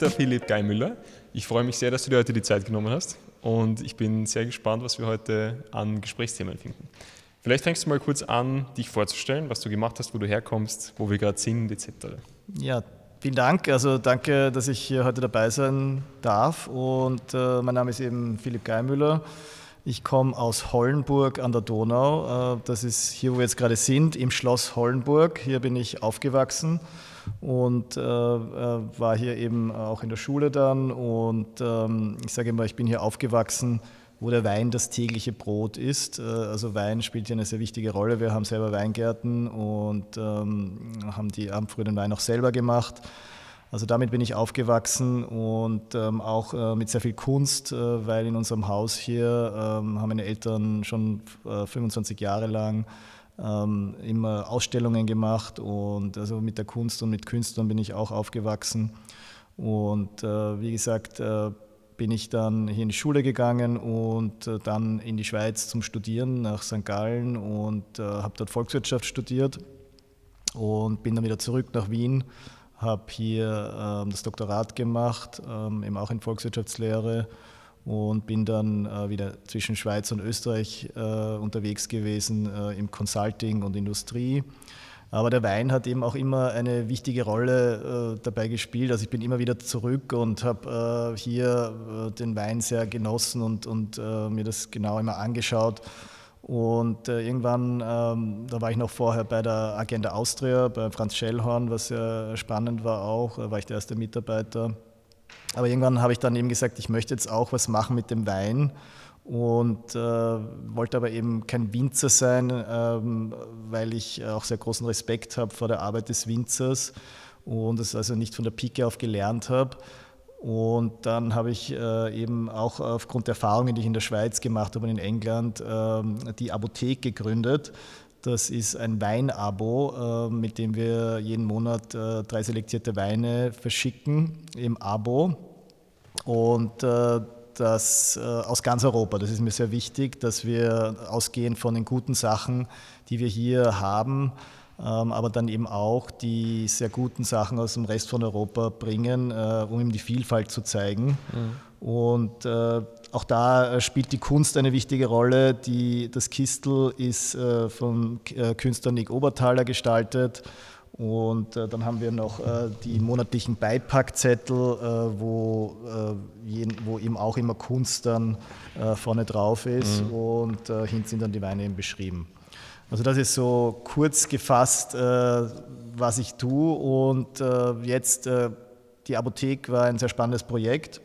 der Philipp Geimüller. Ich freue mich sehr, dass du dir heute die Zeit genommen hast und ich bin sehr gespannt, was wir heute an Gesprächsthemen finden. Vielleicht fängst du mal kurz an, dich vorzustellen, was du gemacht hast, wo du herkommst, wo wir gerade sind, etc. Ja, vielen Dank. Also danke, dass ich hier heute dabei sein darf. Und mein Name ist eben Philipp Geimüller. Ich komme aus Hollenburg an der Donau. Das ist hier, wo wir jetzt gerade sind, im Schloss Hollenburg. Hier bin ich aufgewachsen und war hier eben auch in der Schule dann. Und ich sage immer, ich bin hier aufgewachsen, wo der Wein das tägliche Brot ist. Also Wein spielt hier eine sehr wichtige Rolle. Wir haben selber Weingärten und haben früher den Wein auch selber gemacht. Also damit bin ich aufgewachsen und auch mit sehr viel Kunst, weil in unserem Haus hier haben meine Eltern schon 25 Jahre lang immer Ausstellungen gemacht und also mit der Kunst und mit Künstlern bin ich auch aufgewachsen. Und wie gesagt, bin ich dann hier in die Schule gegangen und dann in die Schweiz zum Studieren nach St. Gallen und habe dort Volkswirtschaft studiert und bin dann wieder zurück nach Wien, habe hier das Doktorat gemacht, eben auch in Volkswirtschaftslehre und bin dann wieder zwischen Schweiz und Österreich unterwegs gewesen im Consulting und Industrie. Aber der Wein hat eben auch immer eine wichtige Rolle dabei gespielt. Also ich bin immer wieder zurück und habe hier den Wein sehr genossen und mir das genau immer angeschaut. Und irgendwann, da war ich noch vorher bei der Agenda Austria, bei Franz Schellhorn, was sehr spannend war auch, war ich der erste Mitarbeiter. Aber irgendwann habe ich dann eben gesagt, ich möchte jetzt auch was machen mit dem Wein. Und wollte aber eben kein Winzer sein, weil ich auch sehr großen Respekt habe vor der Arbeit des Winzers und es also nicht von der Pike auf gelernt habe. Und dann habe ich eben auch aufgrund der Erfahrungen, die ich in der Schweiz gemacht habe und in England, die Apotheke gegründet. Das ist ein Weinabo, mit dem wir jeden Monat 3 selektierte Weine verschicken im Abo. Und das aus ganz Europa. Das ist mir sehr wichtig, dass wir ausgehend von den guten Sachen, die wir hier haben, aber dann eben auch die sehr guten Sachen aus dem Rest von Europa bringen, um ihm die Vielfalt zu zeigen. Mhm. Und auch da spielt die Kunst eine wichtige Rolle. Das Kistel ist vom Künstler Nick Oberthaler gestaltet. Und dann haben wir noch die monatlichen Beipackzettel, wo eben auch immer Kunst dann vorne drauf ist und hinten sind dann die Weine eben beschrieben. Also das ist so kurz gefasst, was ich tue und jetzt die Apotheke war ein sehr spannendes Projekt,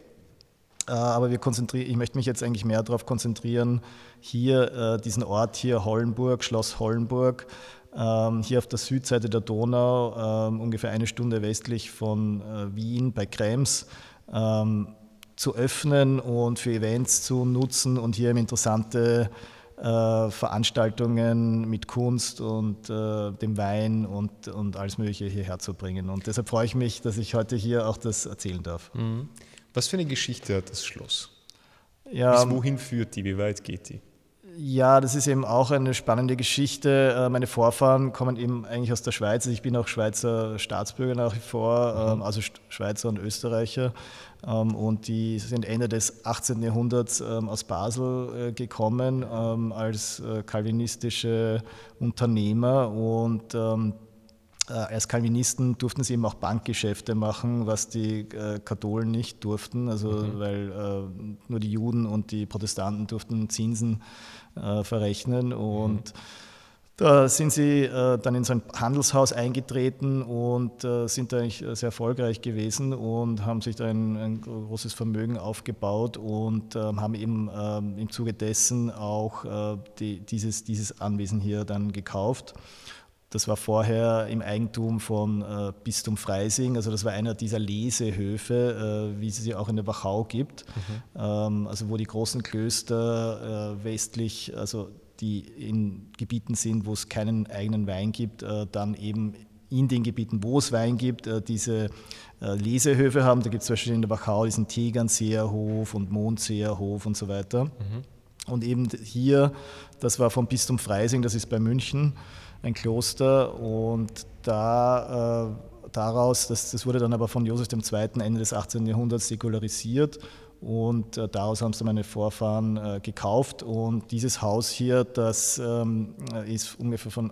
aber ich möchte mich jetzt eigentlich mehr darauf konzentrieren, hier diesen Ort hier, Hollenburg, Schloss Hollenburg, hier auf der Südseite der Donau, ungefähr 1 Stunde westlich von Wien bei Krems, zu öffnen und für Events zu nutzen und hier interessante Veranstaltungen mit Kunst und dem Wein und alles Mögliche hierher zu bringen. Und deshalb freue ich mich, dass ich heute hier auch das erzählen darf. Was für eine Geschichte hat das Schloss? Ja, bis wohin führt die? Wie weit geht die? Ja, das ist eben auch eine spannende Geschichte. Meine Vorfahren kommen eben eigentlich aus der Schweiz. Ich bin auch Schweizer Staatsbürger nach wie vor, also Schweizer und Österreicher. Und die sind Ende des 18. Jahrhunderts aus Basel gekommen als calvinistische Unternehmer. Und als Calvinisten durften sie eben auch Bankgeschäfte machen, was die Katholen nicht durften, also weil nur die Juden und die Protestanten durften Zinsen verrechnen und da sind sie dann in so ein Handelshaus eingetreten und sind da eigentlich sehr erfolgreich gewesen und haben sich da ein großes Vermögen aufgebaut und haben eben im Zuge dessen auch dieses Anwesen hier dann gekauft. Das war vorher im Eigentum von Bistum Freising, also das war einer dieser Lesehöfe, wie es sie auch in der Wachau gibt, also wo die großen Klöster westlich, also die in Gebieten sind, wo es keinen eigenen Wein gibt, dann eben in den Gebieten, wo es Wein gibt, diese Lesehöfe haben. Da gibt es zum Beispiel in der Wachau diesen Tegernseerhof und Mondseerhof und so weiter. Und eben hier, das war vom Bistum Freising, das ist bei München, ein Kloster und da daraus, das wurde dann aber von Joseph II. Ende des 18. Jahrhunderts säkularisiert und daraus haben es dann meine Vorfahren gekauft. Und dieses Haus hier, das ist von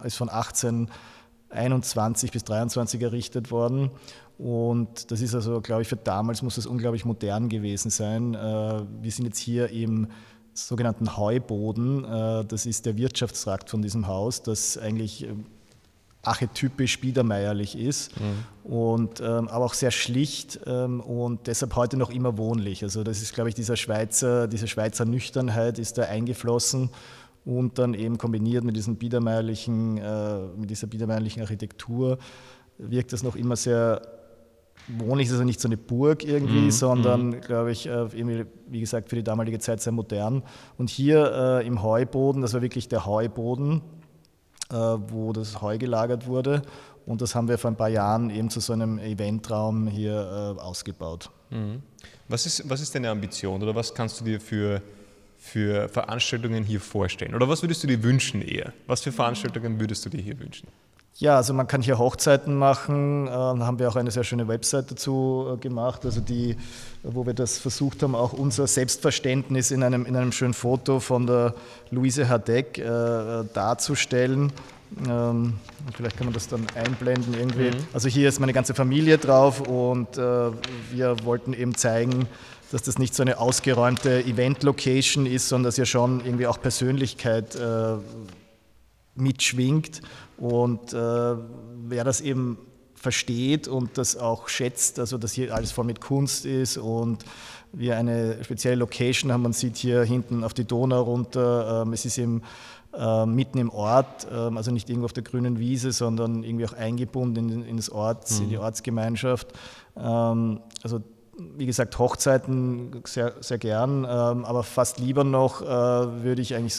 1821 bis 1823 errichtet worden. Und das ist also, glaube ich, für damals muss das unglaublich modern gewesen sein. Wir sind jetzt hier im sogenannten Heuboden. Das ist der Wirtschaftstrakt von diesem Haus, das eigentlich archetypisch biedermeierlich ist, und aber auch sehr schlicht und deshalb heute noch immer wohnlich. Also das ist, glaube ich, diese Schweizer Nüchternheit ist da eingeflossen und dann eben kombiniert mit dieser biedermeierlichen Architektur wirkt das noch immer sehr wohnlich. Ist also nicht so eine Burg irgendwie, sondern, glaube ich, irgendwie, wie gesagt, für die damalige Zeit sehr modern. Und hier im Heuboden, das war wirklich der Heuboden, wo das Heu gelagert wurde. Und das haben wir vor ein paar Jahren eben zu so einem Eventraum hier ausgebaut. Was ist deine Ambition oder was kannst du dir für Veranstaltungen hier vorstellen? Oder was würdest du dir wünschen eher? Was für Veranstaltungen würdest du dir hier wünschen? Ja, also man kann hier Hochzeiten machen, da haben wir auch eine sehr schöne Website dazu gemacht, also wo wir das versucht haben, auch unser Selbstverständnis in einem schönen Foto von der Luise Hardegg darzustellen. Vielleicht kann man das dann einblenden irgendwie. Also hier ist meine ganze Familie drauf und wir wollten eben zeigen, dass das nicht so eine ausgeräumte Event-Location ist, sondern dass hier schon irgendwie auch Persönlichkeit mitschwingt. Und wer das eben versteht und das auch schätzt, also dass hier alles voll mit Kunst ist und wir eine spezielle Location haben, man sieht hier hinten auf die Donau runter, es ist eben mitten im Ort, also nicht irgendwo auf der grünen Wiese, sondern irgendwie auch eingebunden in die Ortsgemeinschaft. Also wie gesagt, Hochzeiten sehr, sehr gern, aber fast lieber noch würde ich eigentlich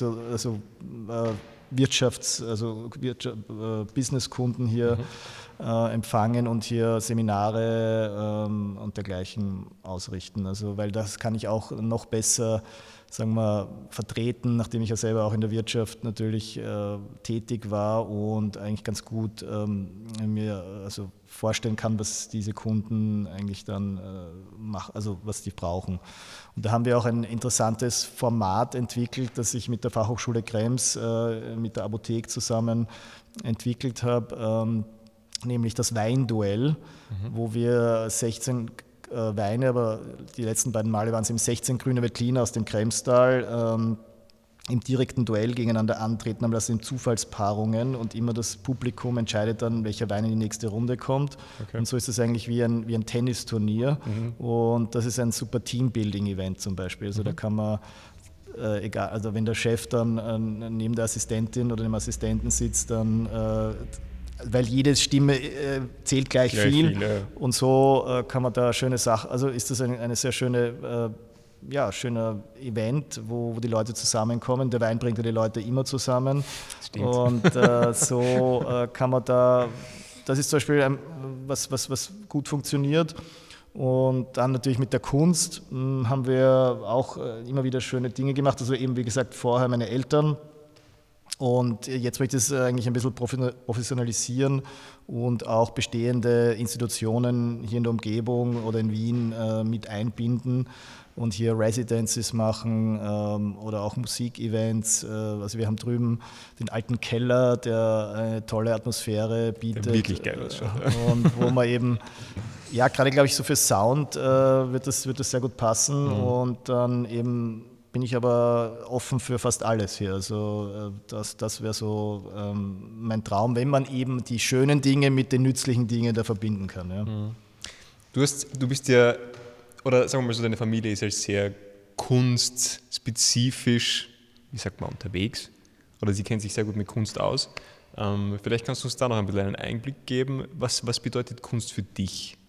Businesskunden hier empfangen und hier Seminare und dergleichen ausrichten. Also, weil das kann ich auch noch besser, sagen wir, vertreten, nachdem ich ja selber auch in der Wirtschaft natürlich tätig war und eigentlich ganz gut mir vorstellen kann, was diese Kunden eigentlich dann machen, also was die brauchen. Und da haben wir auch ein interessantes Format entwickelt, das ich mit der Fachhochschule Krems, mit der Apothek zusammen entwickelt habe, nämlich das Weinduell, wo wir 16 Weine, aber die letzten beiden Male waren es eben 16 grüne Veltliner aus dem Kremstal, im direkten Duell gegeneinander antreten, aber das sind Zufallspaarungen und immer das Publikum entscheidet dann, welcher Wein in die nächste Runde kommt. Okay. Und so ist es eigentlich wie ein Tennisturnier und das ist ein super Teambuilding-Event zum Beispiel. Also da kann man, egal, also wenn der Chef dann neben der Assistentin oder dem Assistenten sitzt, dann weil jede Stimme zählt gleich viel ja. Und so kann man da schöne Sachen, also ist das eine sehr schöne schöner Event, wo die Leute zusammenkommen. Der Wein bringt ja die Leute immer zusammen. Stimmt. Und so kann man das ist zum Beispiel was gut funktioniert. Und dann natürlich mit der Kunst haben wir auch immer wieder schöne Dinge gemacht. Also eben, wie gesagt, vorher meine Eltern. Und jetzt möchte ich es eigentlich ein bisschen professionalisieren und auch bestehende Institutionen hier in der Umgebung oder in Wien mit einbinden und hier Residencies machen oder auch Musikevents. Also wir haben drüben den alten Keller, der eine tolle Atmosphäre bietet. Der wirklich geil ausschaut. Und wo man eben, ja, gerade glaube ich so für Sound wird das sehr gut passen und dann eben bin ich aber offen für fast alles hier. Also das wäre so mein Traum, wenn man eben die schönen Dinge mit den nützlichen Dingen da verbinden kann. Ja. Du bist ja, oder sagen wir mal so, deine Familie ist ja sehr kunstspezifisch, wie sagt man, unterwegs. Oder sie kennt sich sehr gut mit Kunst aus. Vielleicht kannst du uns da noch ein bisschen einen Einblick geben. Was bedeutet Kunst für dich?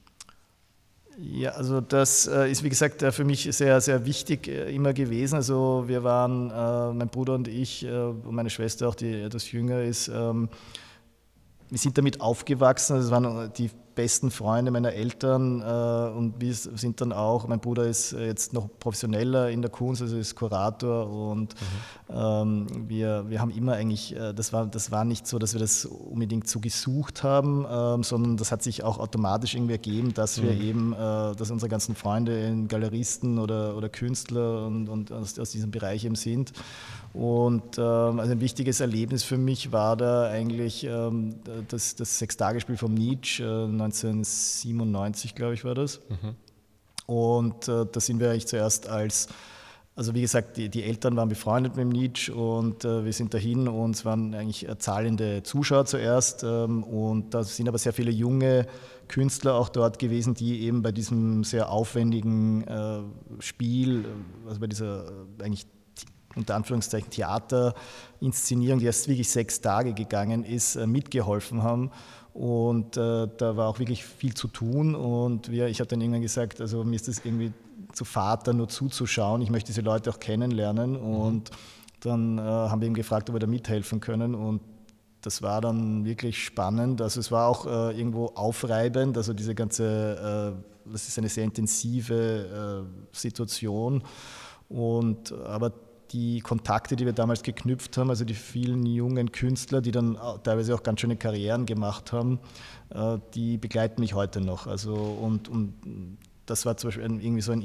Ja, also das ist, wie gesagt, für mich sehr, sehr wichtig immer gewesen. Also wir waren, mein Bruder und ich und meine Schwester auch, die etwas jünger ist, wir sind damit aufgewachsen. Also es waren die besten Freunde meiner Eltern und wir sind dann auch, mein Bruder ist jetzt noch professioneller in der Kunst, also ist Kurator und wir haben immer eigentlich, das war nicht so, dass wir das unbedingt so gesucht haben, sondern das hat sich auch automatisch irgendwie ergeben, dass wir eben, dass unsere ganzen Freunde Galeristen oder Künstler und aus diesem Bereich eben sind. Und also ein wichtiges Erlebnis für mich war da eigentlich das Sechstagespiel vom Nietzsche, 1997, glaube ich, war das. Und da sind wir eigentlich zuerst also wie gesagt, die Eltern waren befreundet mit dem Nietzsche und wir sind dahin und es waren eigentlich zahlende Zuschauer zuerst und da sind aber sehr viele junge Künstler auch dort gewesen, die eben bei diesem sehr aufwendigen Spiel, also bei dieser eigentlich unter Anführungszeichen Theaterinszenierung, die erst wirklich 6 Tage gegangen ist, mitgeholfen haben. Und da war auch wirklich viel zu tun. Und ich habe dann irgendwann gesagt, also mir ist das irgendwie zu fad, da nur zuzuschauen. Ich möchte diese Leute auch kennenlernen. Und dann haben wir ihn gefragt, ob wir da mithelfen können. Und das war dann wirklich spannend. Also es war auch irgendwo aufreibend. Also diese ganze, das ist eine sehr intensive Situation. Aber die Kontakte, die wir damals geknüpft haben, also die vielen jungen Künstler, die dann teilweise auch ganz schöne Karrieren gemacht haben, die begleiten mich heute noch. Also und das war zum Beispiel irgendwie so ein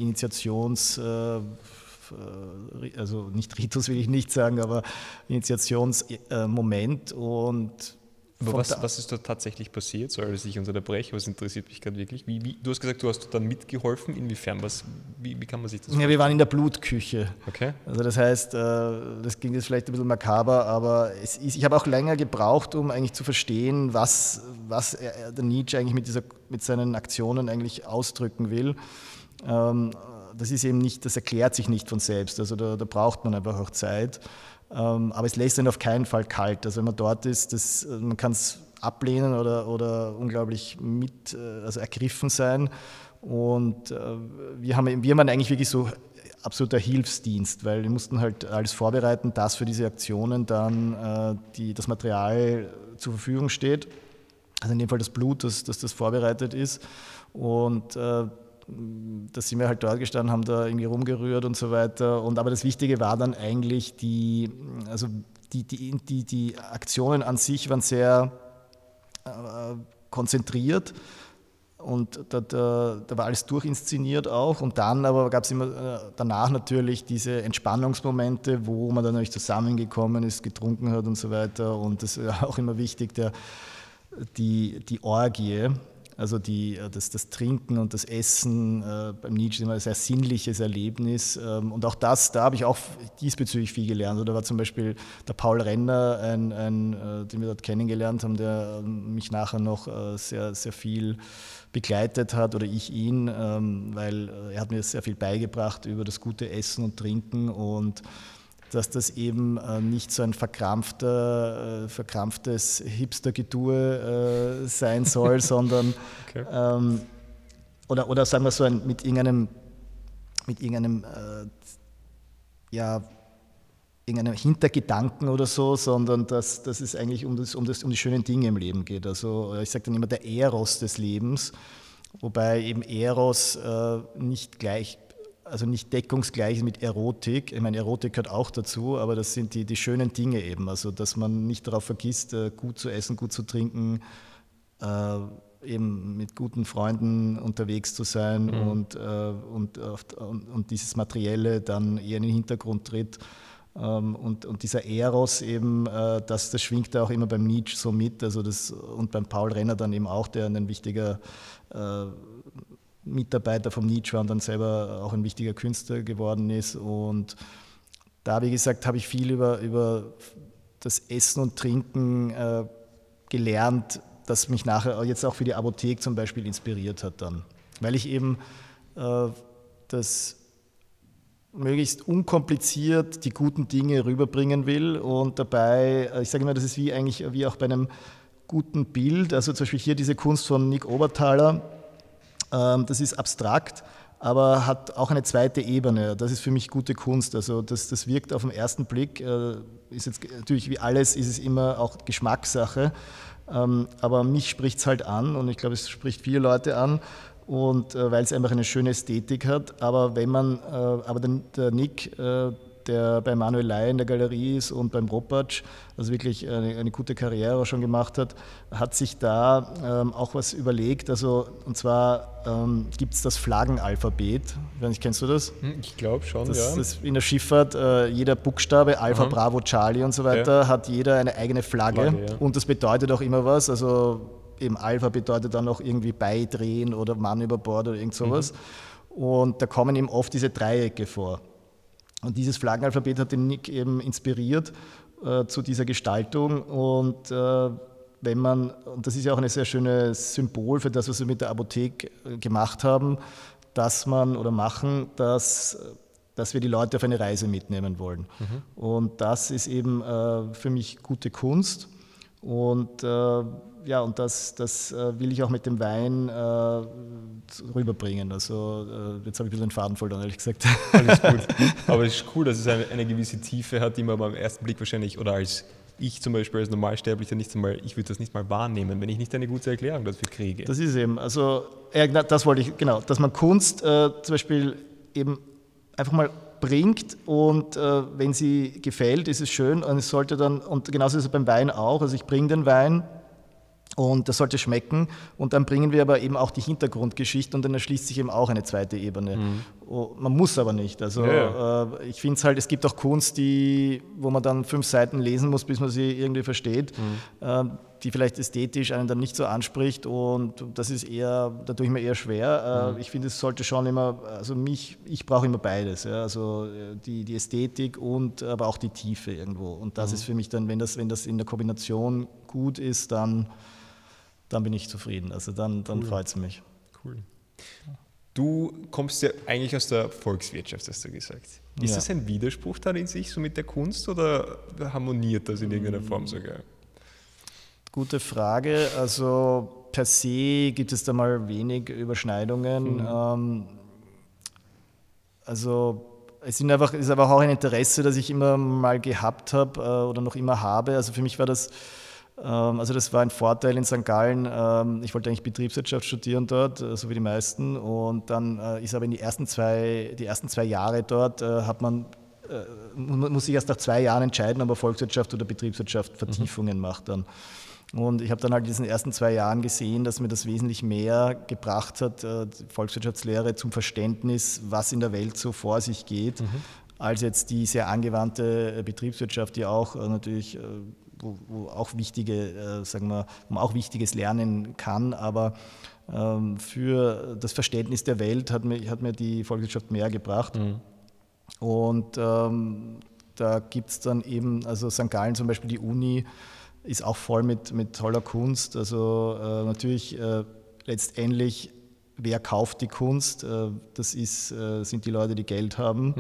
also nicht Ritus will ich nicht sagen, aber Initiationsmoment und aber was ist da tatsächlich passiert? Sorry, dass ich unterbreche, was interessiert mich gerade wirklich? Du hast gesagt, du hast dann mitgeholfen. Inwiefern? Wie kann man sich das vorstellen? Ja, wir waren in der Blutküche. Okay. Also das heißt, das klingt jetzt vielleicht ein bisschen makaber, aber ich habe auch länger gebraucht, um eigentlich zu verstehen, was der Nietzsche eigentlich mit seinen Aktionen eigentlich ausdrücken will. Das ist eben nicht, das erklärt sich nicht von selbst. Also da braucht man einfach auch Zeit. Aber es lässt einen auf keinen Fall kalt. Also wenn man dort ist, man kann es ablehnen oder unglaublich also ergriffen sein. Und wir haben eigentlich wirklich so absoluter Hilfsdienst, weil wir mussten halt alles vorbereiten, dass für diese Aktionen dann das Material zur Verfügung steht. Also in dem Fall das Blut, dass das vorbereitet ist. Und da sind wir halt dort gestanden, haben da irgendwie rumgerührt und so weiter. Aber das Wichtige war dann eigentlich, die Aktionen an sich waren sehr konzentriert und da war alles durchinszeniert auch. Und dann aber gab es immer danach natürlich diese Entspannungsmomente, wo man dann natürlich zusammengekommen ist, getrunken hat und so weiter. Und das ist auch immer wichtig, die Orgie. Also das Trinken und das Essen beim Nietzsche ist immer ein sehr sinnliches Erlebnis. Und auch da habe ich auch diesbezüglich viel gelernt. Da war zum Beispiel der Paul Renner, den wir dort kennengelernt haben, der mich nachher noch sehr, sehr viel begleitet hat, oder ich ihn, weil er hat mir sehr viel beigebracht über das gute Essen und Trinken und dass das eben nicht so ein verkrampftes Hipster-Getue sein soll, sondern okay. Oder sagen wir so mit irgendeinem Hintergedanken oder so, sondern dass es eigentlich um die schönen Dinge im Leben geht. Also ich sage dann immer der Eros des Lebens, wobei eben Eros nicht deckungsgleich ist mit Erotik. Ich meine, Erotik gehört auch dazu, aber das sind die schönen Dinge eben. Also, dass man nicht darauf vergisst, gut zu essen, gut zu trinken, eben mit guten Freunden unterwegs zu sein und dieses Materielle dann eher in den Hintergrund tritt. Und dieser Eros eben, das schwingt da auch immer beim Nietzsche so mit. Also und beim Paul Renner dann eben auch, der ein wichtiger Mitarbeiter vom Nietzsche war und dann selber auch ein wichtiger Künstler geworden ist. Und da, wie gesagt, habe ich viel über das Essen und Trinken gelernt, das mich nachher jetzt auch für die Apotheke zum Beispiel inspiriert hat dann. Weil ich eben das möglichst unkompliziert die guten Dinge rüberbringen will und dabei, ich sage immer, das ist wie auch bei einem guten Bild, also zum Beispiel hier diese Kunst von Nick Oberthaler, das ist abstrakt, aber hat auch eine zweite Ebene. Das ist für mich gute Kunst. Also das wirkt auf den ersten Blick, ist jetzt natürlich wie alles, ist es immer auch Geschmackssache, aber mich spricht es halt an und ich glaube, es spricht viele Leute an. Und weil es einfach eine schöne Ästhetik hat, aber wenn man, aber der Nick, der bei Manuel Lai in der Galerie ist und beim Ropatsch, also wirklich eine gute Karriere schon gemacht hat sich da auch was überlegt. Also, und zwar gibt es das Flaggenalphabet. Ich weiß nicht, kennst du das? Ich glaube schon, ja. Das in der Schifffahrt, jeder Buchstabe, Alpha, Bravo, Charlie und so weiter, hat jeder eine eigene Flagge. Und das bedeutet auch immer was. Also eben Alpha bedeutet dann auch irgendwie beidrehen oder Mann über Bord oder irgend sowas. Und da kommen eben oft diese Dreiecke vor. Und dieses Flaggenalphabet hat den Nick eben inspiriert zu dieser Gestaltung. Und wenn man, und das ist ja auch ein sehr schönes Symbol für das, was wir mit der Apotheke gemacht haben, dass man oder machen, dass wir die Leute auf eine Reise mitnehmen wollen. Und das ist eben für mich gute Kunst. Und ja, und das will ich auch mit dem Wein rüberbringen. Also jetzt habe ich ein bisschen den Faden verloren, ehrlich gesagt. Alles gut. Aber es ist cool, dass es eine gewisse Tiefe hat, die man beim ersten Blick wahrscheinlich, oder als ich zum Beispiel als Normalsterblicher ich würde das nicht mal wahrnehmen, wenn ich nicht eine gute Erklärung dafür kriege. Das ist eben, also das wollte ich, genau, dass man Kunst zum Beispiel eben einfach mal bringt und wenn sie gefällt, ist es schön und es sollte dann, und genauso ist es beim Wein auch, also ich bringe den Wein und das sollte schmecken und dann bringen wir aber eben auch die Hintergrundgeschichte und dann erschließt sich eben auch eine zweite Ebene. Man muss aber nicht, also ich finde es halt, es gibt auch Kunst, wo man dann 5 Seiten lesen muss, bis man sie irgendwie versteht, die vielleicht ästhetisch einen dann nicht so anspricht und das ist da tue ich mir eher schwer. Ich finde, es sollte schon immer, also ich brauche immer beides, ja? Also die Ästhetik und aber auch die Tiefe irgendwo und das ist für mich dann, wenn das in der Kombination gut ist, dann bin ich zufrieden, also dann freut es mich. Cool. Du kommst ja eigentlich aus der Volkswirtschaft, hast du gesagt. Ist das ein Widerspruch dann in sich, so mit der Kunst, oder harmoniert das in irgendeiner Form sogar? Gute Frage. Also per se gibt es da mal wenig Überschneidungen. Also es ist einfach auch ein Interesse, das ich immer mal gehabt habe oder noch immer habe. Also für mich war das war ein Vorteil in St. Gallen. Ich wollte eigentlich Betriebswirtschaft studieren dort, so wie die meisten. Und dann ist aber in die ersten zwei Jahre dort, muss ich erst nach 2 Jahren entscheiden, ob er Volkswirtschaft oder Betriebswirtschaft Vertiefungen macht dann. Und ich habe dann halt in diesen ersten 2 Jahren gesehen, dass mir das wesentlich mehr gebracht hat, die Volkswirtschaftslehre zum Verständnis, was in der Welt so vor sich geht, als jetzt die sehr angewandte Betriebswirtschaft, die auch natürlich wo auch man auch Wichtiges lernen kann, aber für das Verständnis der Welt hat mir die Volkswirtschaft mehr gebracht. Und da gibt es dann eben, also St. Gallen zum Beispiel, die Uni ist auch voll mit toller Kunst, also natürlich letztendlich, wer kauft die Kunst? Das sind die Leute, die Geld haben.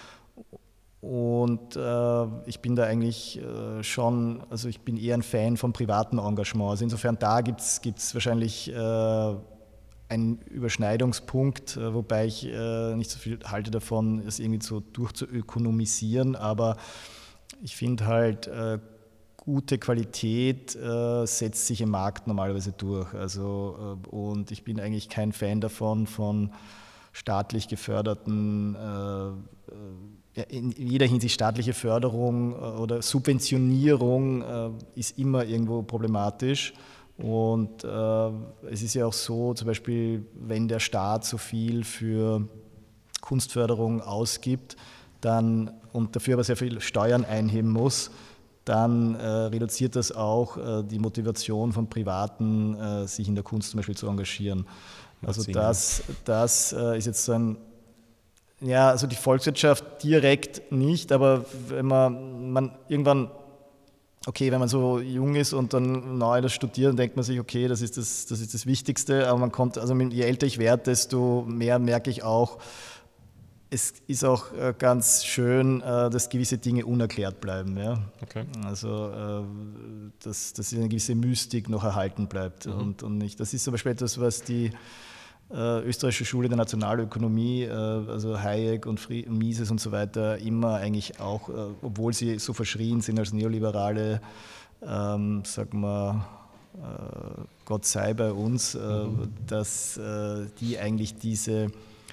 Und ich bin da eigentlich also ich bin eher ein Fan vom privaten Engagement. Also insofern da gibt's wahrscheinlich einen Überschneidungspunkt, wobei ich nicht so viel halte davon, es irgendwie so durchzuökonomisieren, aber ich finde halt, gute Qualität setzt sich im Markt normalerweise durch. Also, und ich bin eigentlich kein Fan davon, von staatlich geförderten in jeder Hinsicht staatliche Förderung oder Subventionierung ist immer irgendwo problematisch. Und es ist ja auch so, zum Beispiel, wenn der Staat so viel für Kunstförderung ausgibt und dafür aber sehr viel Steuern einheben muss, dann reduziert das auch die Motivation von Privaten, sich in der Kunst zum Beispiel zu engagieren. Also das ist jetzt so ein... Ja, also die Volkswirtschaft direkt nicht, aber wenn man irgendwann, wenn man so jung ist und dann neu das studiert, denkt man sich, okay, das ist das Wichtigste, aber je älter ich werde, desto mehr merke ich auch, es ist auch ganz schön, dass gewisse Dinge unerklärt bleiben. Ja? Okay. Also dass eine gewisse Mystik noch erhalten bleibt und nicht. Das ist zum Beispiel etwas, was die österreichische Schule der Nationalökonomie, also Hayek und Mises und so weiter, immer eigentlich auch, obwohl sie so verschrien sind als Neoliberale, sagen wir, Gott sei bei uns, dass die eigentlich dieses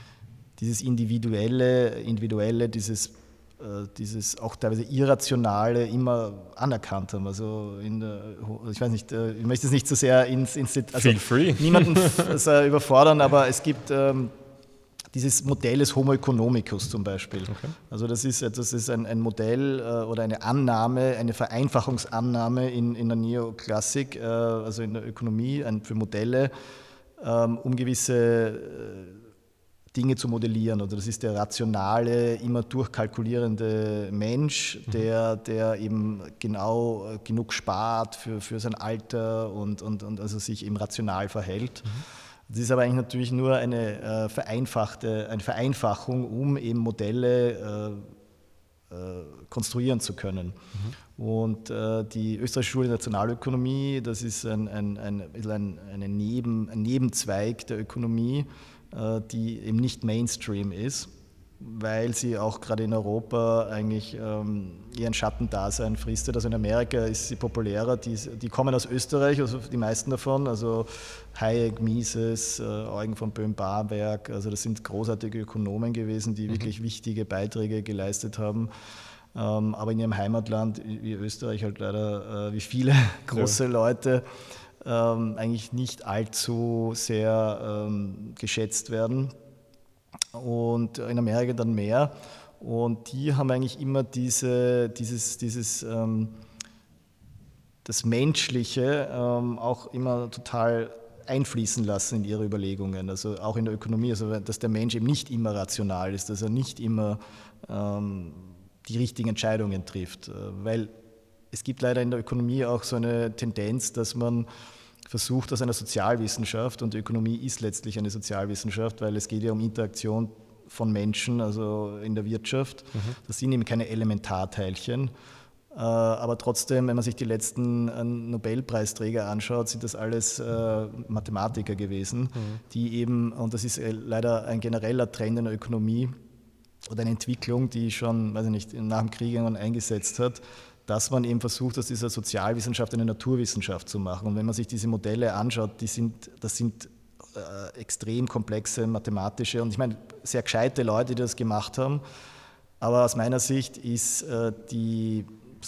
Individuelle, dieses auch teilweise Irrationale immer anerkannt haben. Also ich weiß nicht, ich möchte es nicht so sehr ins Feel free. Niemanden überfordern, aber es gibt dieses Modell des Homo economicus zum Beispiel. Okay. Also das ist ein Modell oder eine Annahme, eine Vereinfachungsannahme in der Neoklassik, also in der Ökonomie für Modelle, um gewisse Dinge zu modellieren. Oder das ist der rationale, immer durchkalkulierende Mensch, der eben genau genug spart für sein Alter und also sich eben rational verhält. Das ist aber eigentlich natürlich nur eine Vereinfachung, um eben Modelle konstruieren zu können. Und die österreichische Schule der Nationalökonomie, das ist ein Nebenzweig der Ökonomie, die eben nicht Mainstream ist, weil sie auch gerade in Europa eigentlich ihren Schattendasein fristet. Also in Amerika ist sie populärer, die kommen aus Österreich, also die meisten davon, also Hayek, Mises, Eugen von Böhm-Barwerk, also das sind großartige Ökonomen gewesen, die wirklich wichtige Beiträge geleistet haben. Aber in ihrem Heimatland, wie Österreich halt leider, wie viele große Leute, eigentlich nicht allzu sehr geschätzt werden und in Amerika dann mehr. Und die haben eigentlich immer das Menschliche auch immer total einfließen lassen in ihre Überlegungen, also auch in der Ökonomie, also dass der Mensch eben nicht immer rational ist, dass er nicht immer die richtigen Entscheidungen trifft, weil es gibt leider in der Ökonomie auch so eine Tendenz, dass man versucht aus einer Sozialwissenschaft, und die Ökonomie ist letztlich eine Sozialwissenschaft, weil es geht ja um Interaktion von Menschen, also in der Wirtschaft. Das sind eben keine Elementarteilchen. Aber trotzdem, wenn man sich die letzten Nobelpreisträger anschaut, sind das alles Mathematiker gewesen, die eben, und das ist leider ein genereller Trend in der Ökonomie oder eine Entwicklung, die schon, weiß ich nicht, nach dem Krieg eingesetzt hat, dass man eben versucht, aus dieser Sozialwissenschaft eine Naturwissenschaft zu machen. Und wenn man sich diese Modelle anschaut, das sind extrem komplexe mathematische und ich meine sehr gescheite Leute, die das gemacht haben. Aber aus meiner Sicht ist die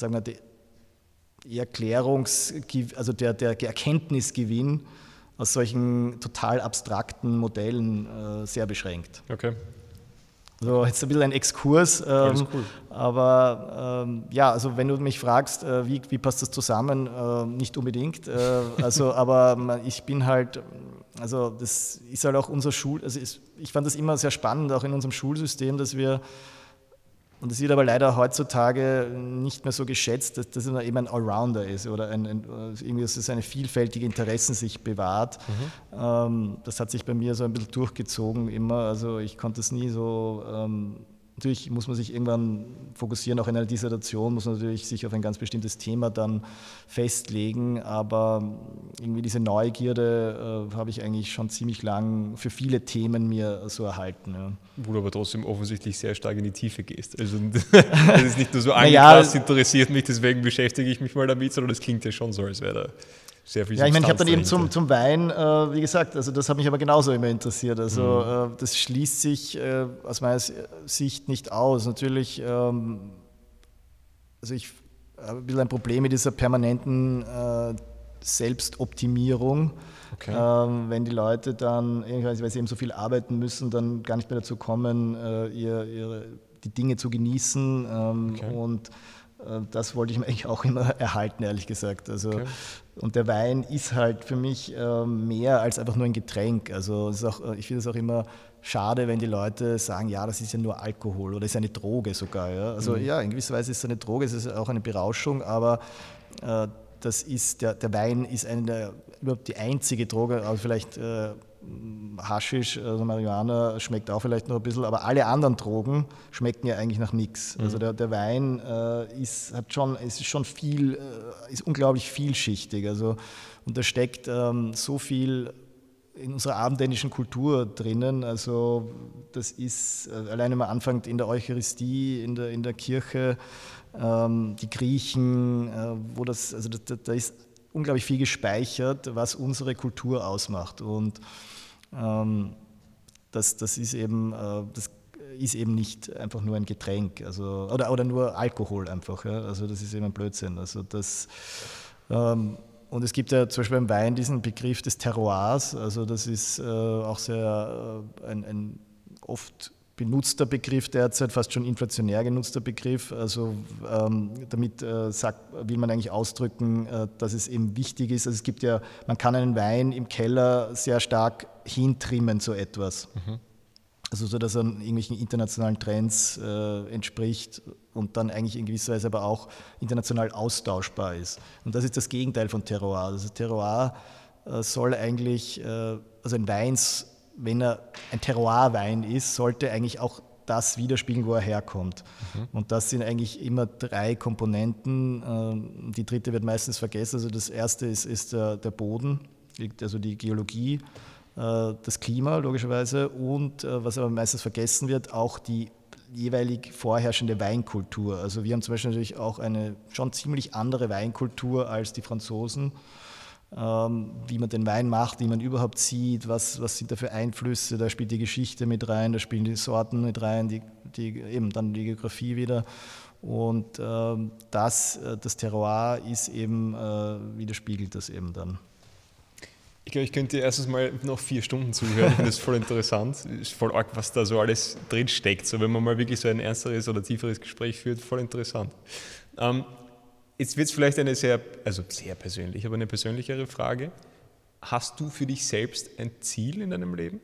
also der Erkenntnisgewinn aus solchen total abstrakten Modellen sehr beschränkt. Okay. Also jetzt ein bisschen ein Exkurs, Alles cool. Aber ja, also wenn du mich fragst, wie passt das zusammen, nicht unbedingt. Aber ich bin halt, also das ist halt auch unser ich fand das immer sehr spannend, auch in unserem Schulsystem, dass wir, und das wird aber leider heutzutage nicht mehr so geschätzt, dass das eben ein Allrounder ist oder irgendwie, dass es eine vielfältige Interessen sich bewahrt. Das hat sich bei mir so ein bisschen durchgezogen immer. Also ich konnte es nie so, natürlich muss man sich irgendwann fokussieren, auch in einer Dissertation muss man natürlich sich auf ein ganz bestimmtes Thema dann festlegen, aber irgendwie diese Neugierde habe ich eigentlich schon ziemlich lang für viele Themen mir so erhalten. Ja. Wo du aber trotzdem offensichtlich sehr stark in die Tiefe gehst. Also das ist nicht nur so angepasst, interessiert mich, deswegen beschäftige ich mich mal damit, sondern das klingt ja schon so, als wäre da sehr viel Substanz. Ja, ich meine, ich habe dann eben zum Wein, wie gesagt, also das hat mich aber genauso immer interessiert. Also das schließt sich aus meiner Sicht nicht aus. Natürlich, also ich habe ein bisschen ein Problem mit dieser permanenten Selbstoptimierung. Okay. Wenn die Leute dann, weil sie eben so viel arbeiten müssen, dann gar nicht mehr dazu kommen, die Dinge zu genießen. Okay. Und das wollte ich mir eigentlich auch immer erhalten, ehrlich gesagt. Also, okay. Und der Wein ist halt für mich mehr als einfach nur ein Getränk. Also ich finde es auch immer schade, wenn die Leute sagen, ja, das ist ja nur Alkohol oder ist eine Droge sogar. Ja? Also ja, in gewisser Weise ist es eine Droge, es ist auch eine Berauschung, aber das ist der Wein ist überhaupt die einzige Droge, also vielleicht Haschisch, also Marihuana schmeckt auch vielleicht noch ein bisschen, aber alle anderen Drogen schmecken ja eigentlich nach nichts. Also der Wein ist unglaublich vielschichtig. Also, und da steckt so viel in unserer abendländischen Kultur drinnen. Also das ist, allein wenn man anfängt in der Eucharistie, in der Kirche, die Griechen, da ist unglaublich viel gespeichert, was unsere Kultur ausmacht. Und das ist eben nicht einfach nur ein Getränk, also, oder nur Alkohol einfach. Ja? Also das ist eben ein Blödsinn. Also und es gibt ja zum Beispiel beim Wein diesen Begriff des Terroirs, also das ist auch sehr ein oft benutzter Begriff derzeit, fast schon inflationär genutzter Begriff. Also damit will man eigentlich ausdrücken, dass es eben wichtig ist. Also es gibt ja, man kann einen Wein im Keller sehr stark hintrimmen zu etwas. Mhm. Also so, dass er irgendwelchen internationalen Trends entspricht und dann eigentlich in gewisser Weise aber auch international austauschbar ist. Und das ist das Gegenteil von Terroir. Also Terroir soll eigentlich, also ein Wein, wenn er ein Terroir-Wein ist, sollte eigentlich auch das widerspiegeln, wo er herkommt. Mhm. Und das sind eigentlich immer 3 Komponenten. Die dritte wird meistens vergessen. Also das erste ist der Boden, also die Geologie, das Klima logischerweise und was aber meistens vergessen wird, auch die jeweilig vorherrschende Weinkultur. Also wir haben zum Beispiel natürlich auch eine schon ziemlich andere Weinkultur als die Franzosen. Wie man den Wein macht, wie man überhaupt sieht, was sind da für Einflüsse, da spielt die Geschichte mit rein, da spielen die Sorten mit rein, eben dann die Geografie wieder. Und das Terroir ist eben, widerspiegelt das eben dann. Ich glaube, ich könnte erstens mal noch 4 Stunden zuhören. Ich finde das voll interessant. Es ist voll arg, was da so alles drin steckt. So, wenn man mal wirklich so ein ernsteres oder tieferes Gespräch führt, voll interessant. Jetzt wird es vielleicht eine sehr persönlich, aber eine persönlichere Frage. Hast du für dich selbst ein Ziel in deinem Leben?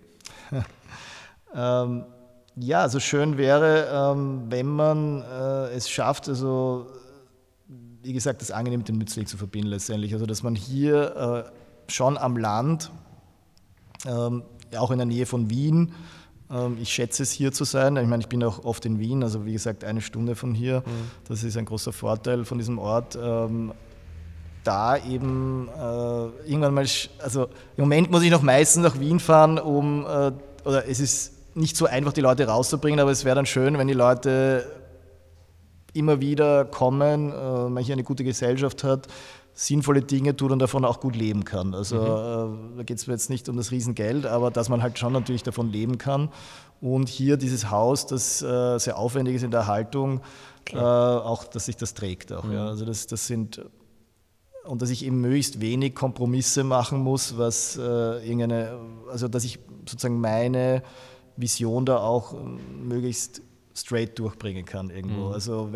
Ja, also schön wäre, wenn man es schafft, also wie gesagt, das Angenehm mit dem Nützlichen zu verbinden letztendlich. Also dass man hier schon am Land, auch in der Nähe von Wien, ich schätze es hier zu sein. Ich meine, ich bin auch oft in Wien, also wie gesagt 1 Stunde von hier. Das ist ein großer Vorteil von diesem Ort. Da eben irgendwann mal, also im Moment muss ich noch meistens nach Wien fahren, oder es ist nicht so einfach, die Leute rauszubringen, aber es wäre dann schön, wenn die Leute immer wieder kommen, man hier eine gute Gesellschaft hat, sinnvolle Dinge tut und davon auch gut leben kann. Also da geht es mir jetzt nicht um das Riesengeld, aber dass man halt schon natürlich davon leben kann. Und hier dieses Haus, das sehr aufwendig ist in der Erhaltung, auch, dass sich das trägt. Auch, ja. Also und dass ich eben möglichst wenig Kompromisse machen muss, also dass ich sozusagen meine Vision da auch möglichst straight durchbringen kann irgendwo. Also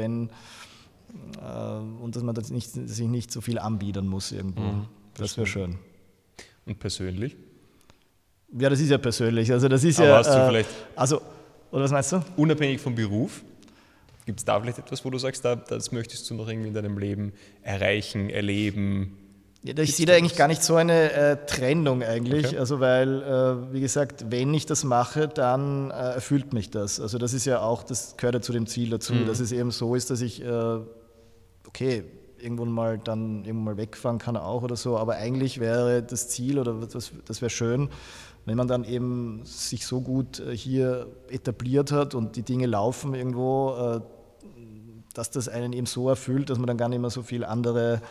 und dass man sich nicht so viel anbiedern muss irgendwo. Das wäre schön. Und persönlich? Ja, das ist ja persönlich. Also das ist aber ja. Hast du vielleicht oder was meinst du? Unabhängig vom Beruf, gibt es da vielleicht etwas, wo du sagst, das möchtest du noch irgendwie in deinem Leben erreichen, erleben? Ja, ich sehe da eigentlich gar nicht so eine Trennung eigentlich, okay. Also weil, wie gesagt, wenn ich das mache, dann erfüllt mich das. Also das ist ja auch, das gehört ja zu dem Ziel dazu, dass es eben so ist, dass ich, irgendwann mal wegfahren kann auch oder so, aber eigentlich wäre das Ziel oder das wäre schön, wenn man dann eben sich so gut hier etabliert hat und die Dinge laufen irgendwo, dass das einen eben so erfüllt, dass man dann gar nicht mehr so viel andere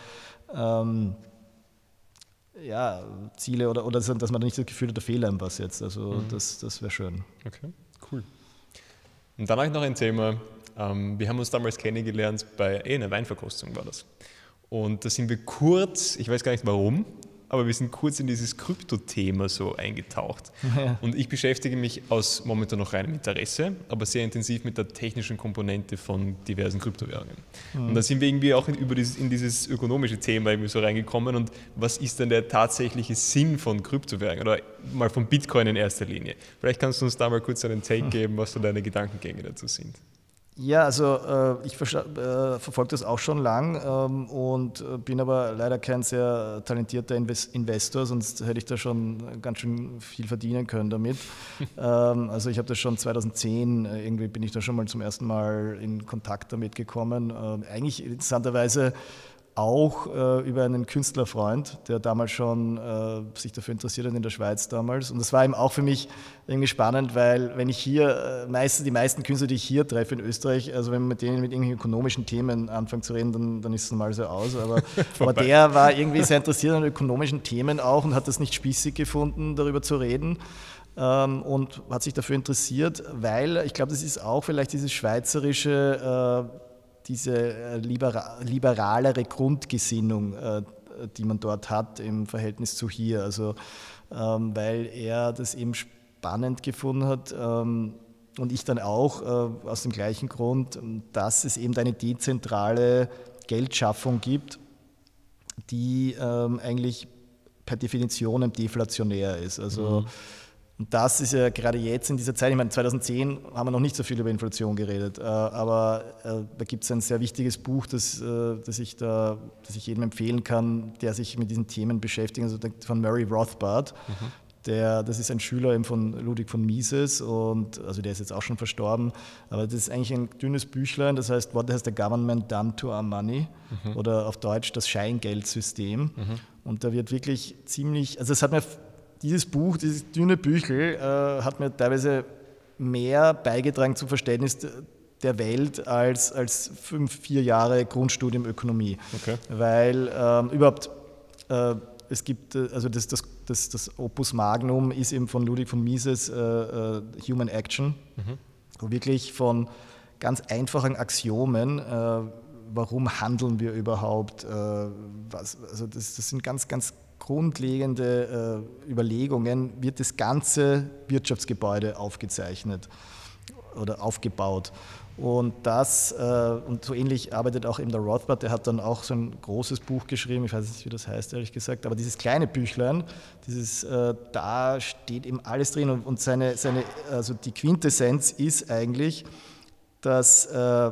Ziele oder dass man dann nicht das Gefühl hat, da fehlt einem was jetzt. Also das wäre schön. Okay, cool. Und dann habe ich noch ein Thema. Wir haben uns damals kennengelernt bei einer Weinverkostung war das. Und da sind wir kurz, ich weiß gar nicht warum, aber wir sind kurz in dieses Krypto-Thema so eingetaucht. Ja. Und ich beschäftige mich aus momentan noch reinem Interesse, aber sehr intensiv mit der technischen Komponente von diversen Kryptowährungen. Und da sind wir irgendwie auch in dieses ökonomische Thema irgendwie so reingekommen. Und was ist denn der tatsächliche Sinn von Kryptowährungen oder mal von Bitcoin in erster Linie? Vielleicht kannst du uns da mal kurz einen Take geben, was so deine Gedankengänge dazu sind. Ja, also ich verfolge das auch schon lang und bin aber leider kein sehr talentierter Investor, sonst hätte ich da schon ganz schön viel verdienen können damit. Also ich habe das schon 2010, irgendwie bin ich da schon mal zum ersten Mal in Kontakt damit gekommen. Eigentlich interessanterweise auch über einen Künstlerfreund, der damals schon sich dafür interessiert hat in der Schweiz damals. Und das war eben auch für mich irgendwie spannend, weil wenn ich hier, die meisten Künstler, die ich hier treffe in Österreich, also wenn man mit denen mit irgendwelchen ökonomischen Themen anfängt zu reden, dann ist es normal so aus. Aber der war irgendwie sehr interessiert an ökonomischen Themen auch und hat das nicht spießig gefunden, darüber zu reden. Und hat sich dafür interessiert, weil ich glaube, das ist auch vielleicht dieses schweizerische, diese liberalere Grundgesinnung, die man dort hat im Verhältnis zu hier. Also weil er das eben spannend gefunden hat und ich dann auch aus dem gleichen Grund, dass es eben eine dezentrale Geldschaffung gibt, die eigentlich per Definition deflationär ist. Also und das ist ja gerade jetzt in dieser Zeit, ich meine 2010 haben wir noch nicht so viel über Inflation geredet, aber da gibt es ein sehr wichtiges Buch, das ich jedem empfehlen kann, der sich mit diesen Themen beschäftigt, also von Murray Rothbard. Das ist ein Schüler eben von Ludwig von Mises und also der ist jetzt auch schon verstorben, aber das ist eigentlich ein dünnes Büchlein, das heißt What has the government done to our money? Oder auf Deutsch das Scheingeldsystem. Und da wird wirklich ziemlich, also es hat mir dieses Buch, dieses dünne Büchel, hat mir teilweise mehr beigetragen zum Verständnis der Welt als 4 Jahre Grundstudium Ökonomie. Okay. Weil es gibt, also das Opus Magnum ist eben von Ludwig von Mises Human Action, wo wirklich von ganz einfachen Axiomen, warum handeln wir überhaupt, also das sind ganz grundlegende Überlegungen, wird das ganze Wirtschaftsgebäude aufgezeichnet oder aufgebaut. Und und so ähnlich arbeitet auch eben der Rothbard, der hat dann auch so ein großes Buch geschrieben, ich weiß nicht, wie das heißt, ehrlich gesagt, aber dieses kleine Büchlein, da steht eben alles drin und also die Quintessenz ist eigentlich, dass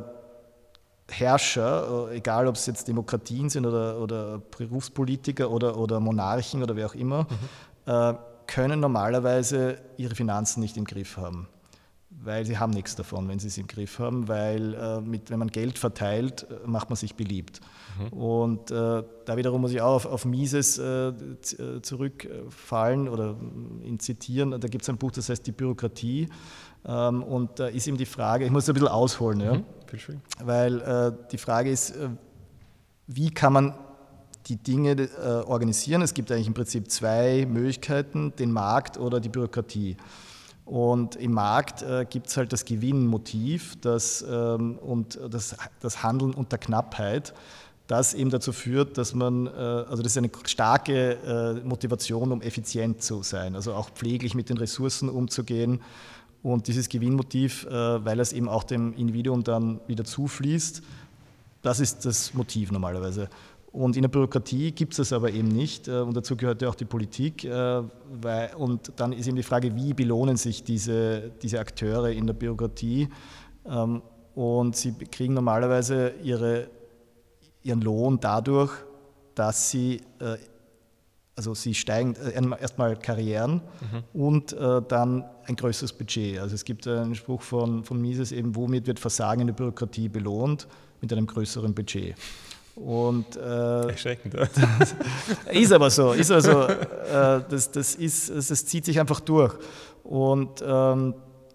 Herrscher, egal ob es jetzt Demokratien sind oder Berufspolitiker oder Monarchen oder wer auch immer, können normalerweise ihre Finanzen nicht im Griff haben. Weil sie haben nichts davon, wenn sie es im Griff haben, weil wenn man Geld verteilt, macht man sich beliebt. Und da wiederum muss ich auch auf Mises zurückfallen oder ihn zitieren. Da gibt es ein Buch, das heißt Die Bürokratie. Und da ist eben die Frage, ich muss ein bisschen ausholen, ja? Weil die Frage ist, wie kann man die Dinge organisieren? Es gibt eigentlich im Prinzip 2 Möglichkeiten, den Markt oder die Bürokratie. Und im Markt gibt es halt das Gewinnmotiv und das Handeln unter Knappheit, das eben dazu führt, dass also das ist eine starke Motivation, um effizient zu sein, also auch pfleglich mit den Ressourcen umzugehen. Und dieses Gewinnmotiv, weil es eben auch dem Individuum dann wieder zufließt, das ist das Motiv normalerweise. Und in der Bürokratie gibt es das aber eben nicht und dazu gehört ja auch die Politik. Und dann ist eben die Frage, wie belohnen sich diese Akteure in der Bürokratie? Und sie kriegen normalerweise ihren Lohn dadurch, dass sie steigen erstmal Karrieren und dann ein größeres Budget. Also es gibt einen Spruch von Mises eben, womit wird Versagen in der Bürokratie belohnt? Mit einem größeren Budget. Und erschreckend. Ist aber so. Das zieht sich einfach durch. Und ein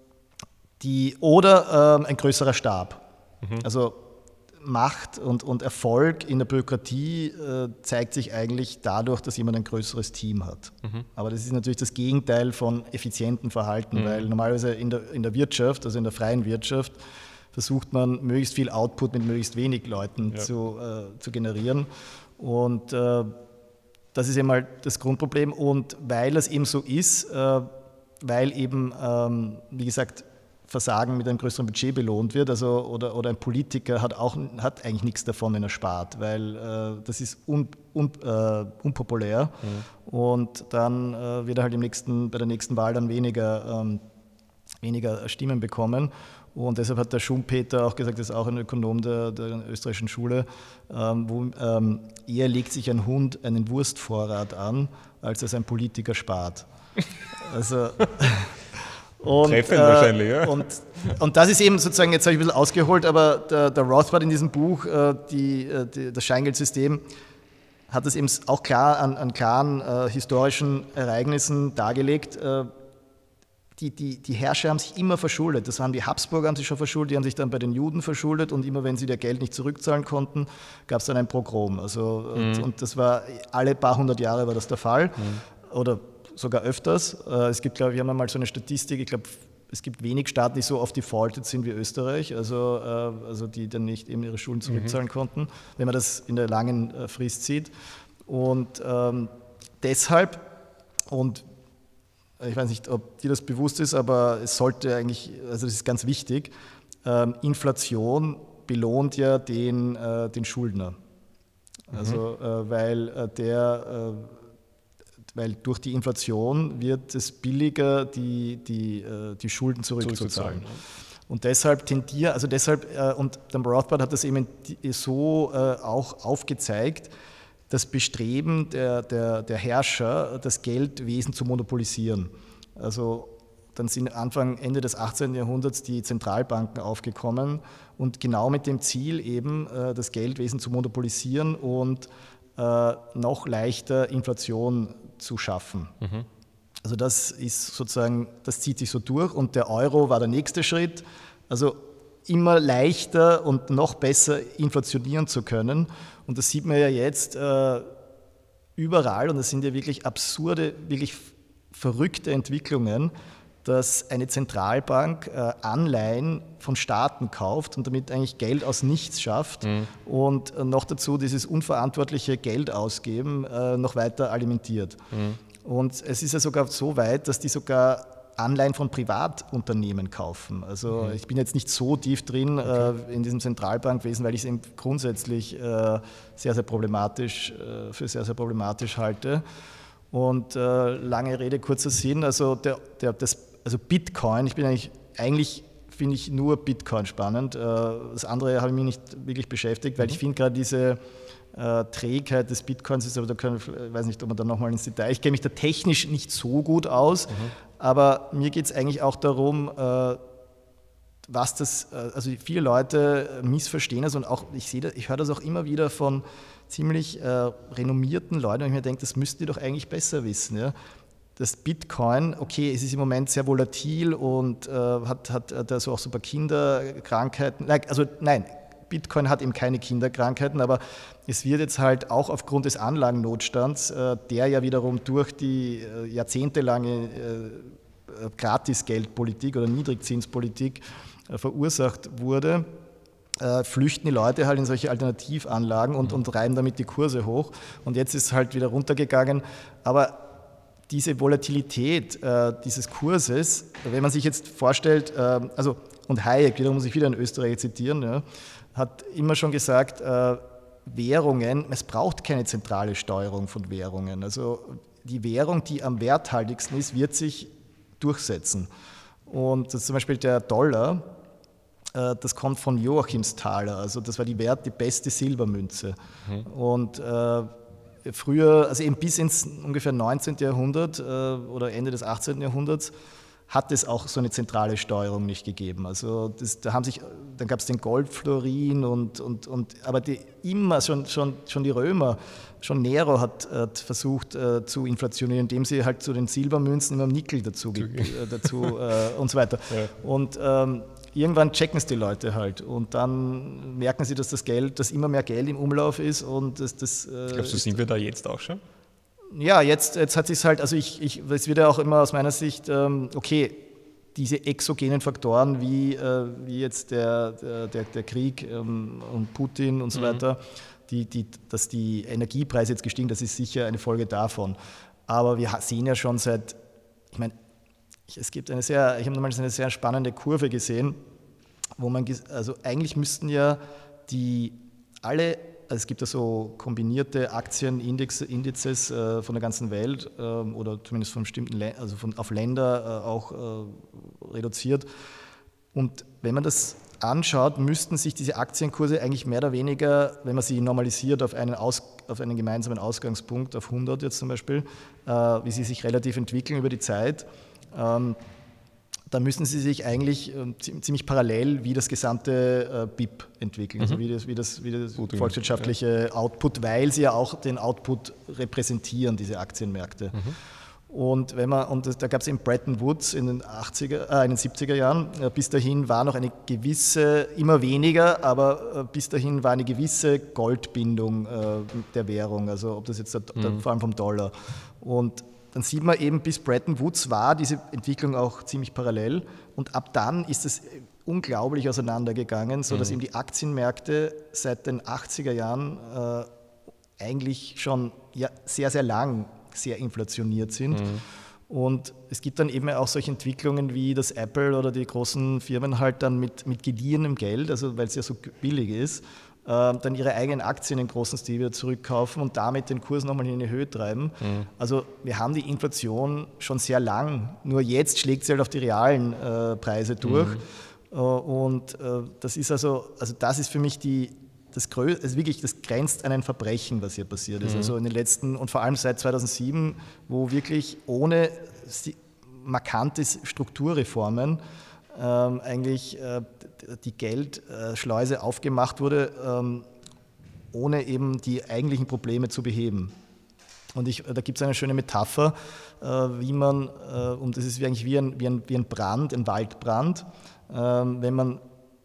größerer Stab. Also Macht und Erfolg in der Bürokratie zeigt sich eigentlich dadurch, dass jemand ein größeres Team hat. Aber das ist natürlich das Gegenteil von effizientem Verhalten, weil normalerweise in der Wirtschaft, also in der freien Wirtschaft, versucht man, möglichst viel Output mit möglichst wenig Leuten zu generieren. Und das ist eben halt das Grundproblem. Und weil das eben so ist, weil eben, wie gesagt, Versagen mit einem größeren Budget belohnt wird, also oder ein Politiker hat eigentlich nichts davon, wenn er spart, weil das ist unpopulär und dann wird er halt bei der nächsten Wahl dann weniger Stimmen bekommen. Und deshalb hat der Schumpeter auch gesagt, das ist auch ein Ökonom der österreichischen Schule, eher legt sich ein Hund einen Wurstvorrat an, als dass ein Politiker spart. Also Treffend wahrscheinlich, ja. Und das ist eben sozusagen, jetzt habe ich ein bisschen ausgeholt, aber der Rothbard in diesem Buch, das Scheingeldsystem, hat es eben auch klar an klaren historischen Ereignissen dargelegt. Die Herrscher haben sich immer verschuldet. Das waren die Habsburger, haben sich schon verschuldet, die haben sich dann bei den Juden verschuldet und immer wenn sie ihr Geld nicht zurückzahlen konnten, gab es dann ein Pogrom. Und das war alle paar hundert Jahre war das der Fall oder sogar öfters. Es gibt, glaube ich, wir haben einmal so eine Statistik, ich glaube, es gibt wenig Staaten, die so oft defaulted sind wie Österreich, also die dann nicht eben ihre Schulden zurückzahlen konnten, wenn man das in der langen Frist sieht. Und deshalb, und ich weiß nicht, ob dir das bewusst ist, aber es sollte eigentlich, also das ist ganz wichtig, Inflation belohnt ja den Schuldner. Also weil durch die Inflation wird es billiger, die Schulden zurückzuzahlen. Und deshalb und der Rothbard hat das eben so auch aufgezeigt, das Bestreben der Herrscher, das Geldwesen zu monopolisieren. Also dann sind Ende des 18. Jahrhunderts die Zentralbanken aufgekommen und genau mit dem Ziel eben, das Geldwesen zu monopolisieren und noch leichter Inflation zu schaffen. Also das ist sozusagen, das zieht sich so durch und der Euro war der nächste Schritt. Also immer leichter und noch besser inflationieren zu können. Und das sieht man ja jetzt überall und das sind ja wirklich absurde, wirklich verrückte Entwicklungen, dass eine Zentralbank Anleihen von Staaten kauft und damit eigentlich Geld aus nichts schafft und noch dazu dieses unverantwortliche Geld ausgeben noch weiter alimentiert. Und es ist ja sogar so weit, dass die sogar Anleihen von Privatunternehmen kaufen. Also ich bin jetzt nicht so tief drin in diesem Zentralbankwesen, weil ich es eben grundsätzlich sehr, sehr problematisch halte. Und lange Rede, kurzer Sinn, also Bitcoin, eigentlich finde ich nur Bitcoin spannend. Das andere habe ich mich nicht wirklich beschäftigt, weil ich finde gerade diese Trägheit des Bitcoins aber ich weiß nicht, ob man da nochmal ins Detail, ich kenne mich da technisch nicht so gut aus, aber mir geht es eigentlich auch darum, also viele Leute missverstehen das und auch ich höre das auch immer wieder von ziemlich renommierten Leuten und ich mir denke, das müsst ihr doch eigentlich besser wissen. Ja? Das Bitcoin, okay, es ist im Moment sehr volatil und hat also auch so ein paar Kinderkrankheiten, Bitcoin hat eben keine Kinderkrankheiten, aber es wird jetzt halt auch aufgrund des Anlagennotstands, der ja wiederum durch die jahrzehntelange Gratisgeldpolitik oder Niedrigzinspolitik verursacht wurde, flüchten die Leute halt in solche Alternativanlagen und reiben damit die Kurse hoch. Und jetzt ist es halt wieder runtergegangen. Aber diese Volatilität dieses Kurses, wenn man sich jetzt vorstellt, und Hayek, wiederum muss ich wieder einen Österreicher zitieren, ja, hat immer schon gesagt, Währungen, es braucht keine zentrale Steuerung von Währungen. Also die Währung, die am werthaltigsten ist, wird sich durchsetzen. Und das ist zum Beispiel der Dollar, das kommt von Joachimsthaler, also das war die beste Silbermünze. Und früher, also eben bis ins ungefähr 19. Jahrhundert oder Ende des 18. Jahrhunderts, hat es auch so eine zentrale Steuerung nicht gegeben. Also dann gab es den Goldflorin aber immer schon die Römer, schon Nero hat versucht zu inflationieren, indem sie halt zu den Silbermünzen immer Nickel dazu und so weiter. Ja. Und irgendwann checken es die Leute halt und dann merken sie, dass dass immer mehr Geld im Umlauf ist und Glaubst du, sind wir da jetzt auch schon? Ja, jetzt hat sich halt, also es wird ja auch immer aus meiner Sicht, diese exogenen Faktoren wie jetzt der Krieg und Putin und so weiter, dass die Energiepreise jetzt gestiegen, das ist sicher eine Folge davon. Aber wir sehen ja schon ich habe nochmal eine sehr spannende Kurve gesehen, wo also eigentlich müssten ja es gibt ja so kombinierte Aktienindizes von der ganzen Welt oder zumindest von bestimmten auf Länder auch reduziert. Und wenn man das anschaut, müssten sich diese Aktienkurse eigentlich mehr oder weniger, wenn man sie normalisiert auf einen gemeinsamen Ausgangspunkt, auf 100 jetzt zum Beispiel, wie sie sich relativ entwickeln über die Zeit, da müssen sie sich eigentlich ziemlich parallel wie das gesamte BIP entwickeln, also wie das volkswirtschaftliche Output, weil sie ja auch den Output repräsentieren, diese Aktienmärkte. Und da gab es eben Bretton Woods in den 70er Jahren. Bis dahin war noch eine gewisse, immer weniger, aber bis dahin war eine gewisse Goldbindung der Währung, also ob das jetzt vor allem vom Dollar. Und dann sieht man eben, bis Bretton Woods war diese Entwicklung auch ziemlich parallel und ab dann ist es unglaublich auseinandergegangen, sodass eben die Aktienmärkte seit den 80er Jahren eigentlich schon sehr, sehr lang sehr inflationiert sind. Und es gibt dann eben auch solche Entwicklungen wie das Apple oder die großen Firmen halt dann mit gediehenem Geld, also weil es ja so billig ist, dann ihre eigenen Aktien im großen Stil wieder zurückkaufen und damit den Kurs nochmal in die Höhe treiben. Also wir haben die Inflation schon sehr lang, nur jetzt schlägt sie halt auf die realen Preise durch. Und das ist also das ist für mich das grenzt an ein Verbrechen, was hier passiert ist. Also in den letzten, und vor allem seit 2007, wo wirklich ohne markante Strukturreformen eigentlich die Geldschleuse aufgemacht wurde, ohne eben die eigentlichen Probleme zu beheben. Und da gibt es eine schöne Metapher, wie man, und das ist eigentlich wie ein Brand, ein Waldbrand, wenn man,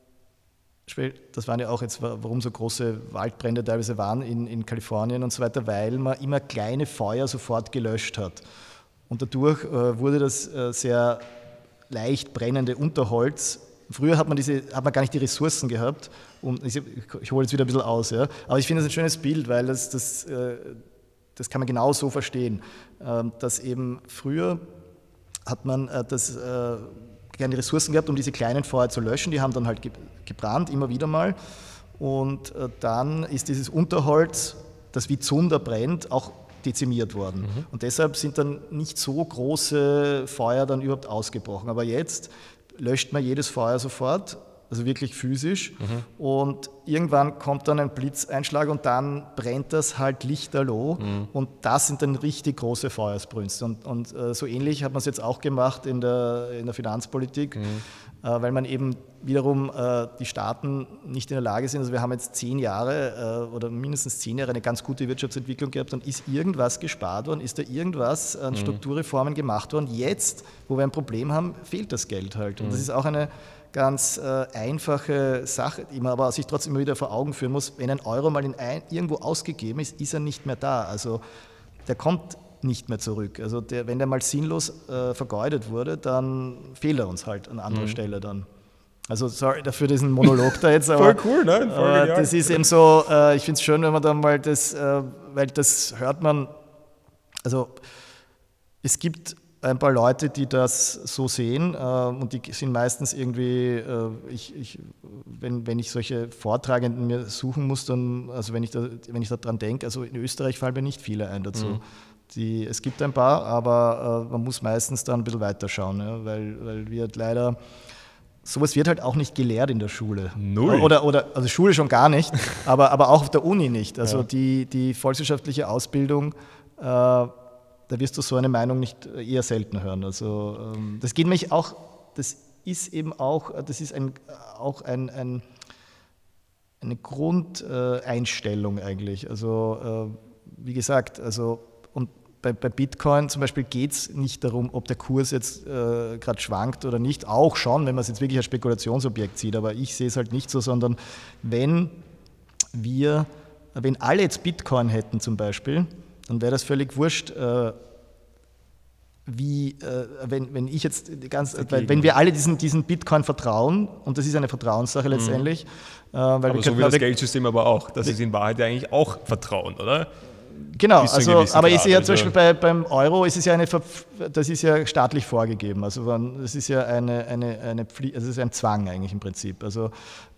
das waren ja auch jetzt, warum so große Waldbrände teilweise waren in Kalifornien und so weiter, weil man immer kleine Feuer sofort gelöscht hat. Und dadurch wurde das sehr leicht brennende Unterholz. Früher hat man gar nicht die Ressourcen gehabt. Ich hole jetzt wieder ein bisschen aus, ja. Aber ich finde das ein schönes Bild, weil das kann man genau so verstehen, dass eben früher hat man keine Ressourcen gehabt, um diese kleinen Feuer zu löschen. Die haben dann halt gebrannt, immer wieder mal. Und dann ist dieses Unterholz, das wie Zunder brennt, auch dezimiert worden. Und deshalb sind dann nicht so große Feuer dann überhaupt ausgebrochen. Aber jetzt löscht man jedes Feuer sofort, also wirklich physisch. Und irgendwann kommt dann ein Blitzeinschlag und dann brennt das halt lichterloh. Und das sind dann richtig große Feuersbrünste. Und so ähnlich hat man es jetzt auch gemacht in der Finanzpolitik, weil man eben wiederum die Staaten nicht in der Lage sind. Also wir haben jetzt 10 Jahre oder mindestens 10 Jahre eine ganz gute Wirtschaftsentwicklung gehabt und ist irgendwas gespart worden, ist da irgendwas an Strukturreformen gemacht worden. Jetzt, wo wir ein Problem haben, fehlt das Geld halt. Und das ist auch eine ganz einfache Sache, die man aber sich trotzdem immer wieder vor Augen führen muss. Wenn ein Euro mal irgendwo ausgegeben ist, ist er nicht mehr da. Also der kommt nicht mehr zurück. Also wenn der mal sinnlos vergeudet wurde, dann fehlt er uns halt an anderer Stelle dann. Also sorry dafür diesen Monolog da jetzt, aber, voll cool, ne? Voll das ist eben so, ich finde es schön, wenn man dann mal weil das hört man, also es gibt ein paar Leute, die das so sehen und die sind meistens irgendwie, wenn ich solche Vortragenden mir suchen muss, dann, also wenn ich daran denke, also in Österreich fallen mir nicht viele ein dazu. Es gibt ein paar, aber man muss meistens dann ein bisschen weiterschauen, ja, weil wir leider, sowas wird halt auch nicht gelehrt in der Schule. Null. Also Schule schon gar nicht, aber auch auf der Uni nicht. Also die volkswirtschaftliche Ausbildung, da wirst du so eine Meinung eher selten hören. Also das geht mich auch, das ist auch eine Grundeinstellung eigentlich. Also wie gesagt, und bei Bitcoin zum Beispiel geht es nicht darum, ob der Kurs jetzt gerade schwankt oder nicht. Auch schon, wenn man es jetzt wirklich als Spekulationsobjekt sieht. Aber ich sehe es halt nicht so, sondern wenn alle jetzt Bitcoin hätten zum Beispiel, dann wäre das völlig wurscht, wenn wir alle diesen Bitcoin vertrauen, und das ist eine Vertrauenssache letztendlich. Aber so wie das Geldsystem aber auch, das ist in Wahrheit ja eigentlich auch Vertrauen, oder? Genau, aber ich sehe ja zum Beispiel beim Euro ist es ja das ist ja staatlich vorgegeben. Also das ist ja eine Pflicht, also es ist ein Zwang eigentlich im Prinzip. Also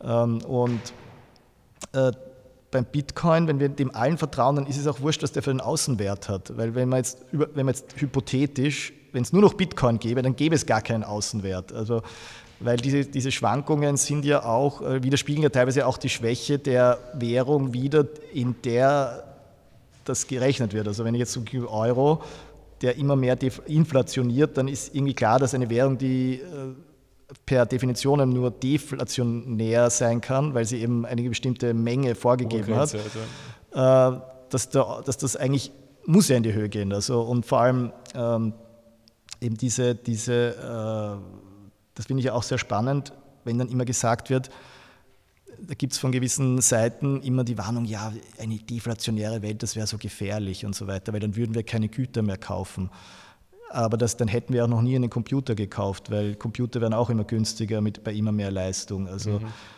beim Bitcoin, wenn wir dem allen vertrauen, dann ist es auch wurscht, was der für einen Außenwert hat. Weil wenn man jetzt hypothetisch, wenn es nur noch Bitcoin gäbe, dann gäbe es gar keinen Außenwert. Also weil diese Schwankungen sind ja auch, widerspiegeln ja teilweise auch die Schwäche der Währung wider, in der das gerechnet wird. Also wenn ich jetzt zum Beispiel Euro, der immer mehr inflationiert, dann ist irgendwie klar, dass eine Währung, die per Definition nur deflationär sein kann, weil sie eben eine bestimmte Menge vorgegeben hat, dass das eigentlich muss ja in die Höhe gehen. Also, und vor allem eben das finde ich ja auch sehr spannend, wenn dann immer gesagt wird, da gibt es von gewissen Seiten immer die Warnung, ja, eine deflationäre Welt, das wäre so gefährlich und so weiter, weil dann würden wir keine Güter mehr kaufen. Aber dann hätten wir auch noch nie einen Computer gekauft, weil Computer werden auch immer günstiger bei immer mehr Leistung. Also,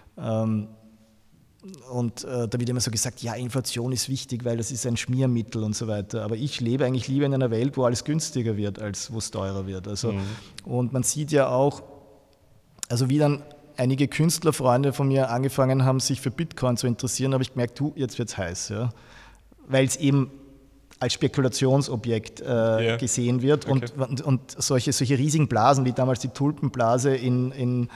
und da wird immer so gesagt, ja, Inflation ist wichtig, weil das ist ein Schmiermittel und so weiter. Aber ich lebe eigentlich lieber in einer Welt, wo alles günstiger wird, als wo es teurer wird. Also, und man sieht ja auch, also wie dann einige Künstlerfreunde von mir angefangen haben, sich für Bitcoin zu interessieren, habe ich gemerkt, jetzt wird es heiß. Ja? Weil es eben als Spekulationsobjekt gesehen wird und solche riesigen Blasen, wie damals die Tulpenblase in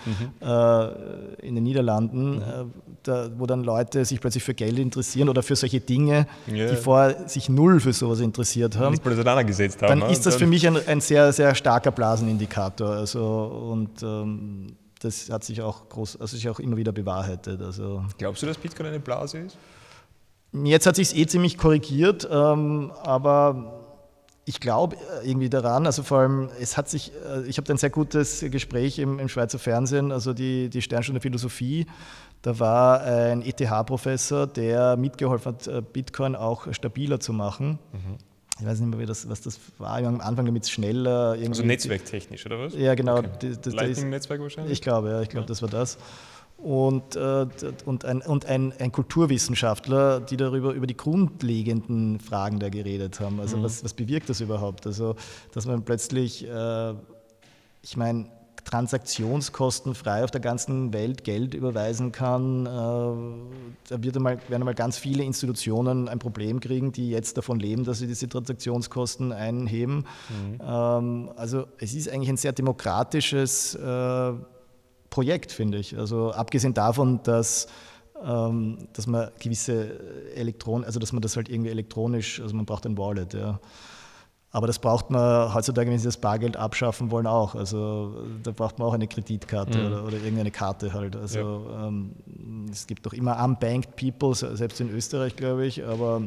den Niederlanden, wo dann Leute sich plötzlich für Geld interessieren oder für solche Dinge, die vorher sich null für sowas interessiert haben, nicht mal auseinandergesetzt haben, dann ist das für mich ein sehr, sehr starker Blasenindikator. Also, und das hat sich auch immer wieder bewahrheitet. Also, glaubst du, dass Bitcoin eine Blase ist? Jetzt hat sich es ziemlich korrigiert, aber ich glaube irgendwie daran, also vor allem, ich habe ein sehr gutes Gespräch im Schweizer Fernsehen, also die Sternstunde Philosophie, da war ein ETH-Professor, der mitgeholfen hat, Bitcoin auch stabiler zu machen. Ich weiß nicht mehr, was das war, am Anfang damit es schneller... Also netzwerktechnisch, oder was? Ja, genau. Okay. Lightning-Netzwerk wahrscheinlich? Ich glaube, das war das. Und ein Kulturwissenschaftler, die über die grundlegenden Fragen da geredet haben. Also was bewirkt das überhaupt? Also, dass man plötzlich, ich meine, transaktionskostenfrei auf der ganzen Welt Geld überweisen kann, da werden einmal ganz viele Institutionen ein Problem kriegen, die jetzt davon leben, dass sie diese Transaktionskosten einheben. Also es ist eigentlich ein sehr demokratisches Projekt, finde ich. Also abgesehen davon, dass man gewisse also dass man das halt irgendwie elektronisch, also man braucht ein Wallet, ja. Aber das braucht man heutzutage, wenn sie das Bargeld abschaffen wollen, auch. Also da braucht man auch eine Kreditkarte oder irgendeine Karte halt. Also es gibt doch immer unbanked people, selbst in Österreich, glaube ich, aber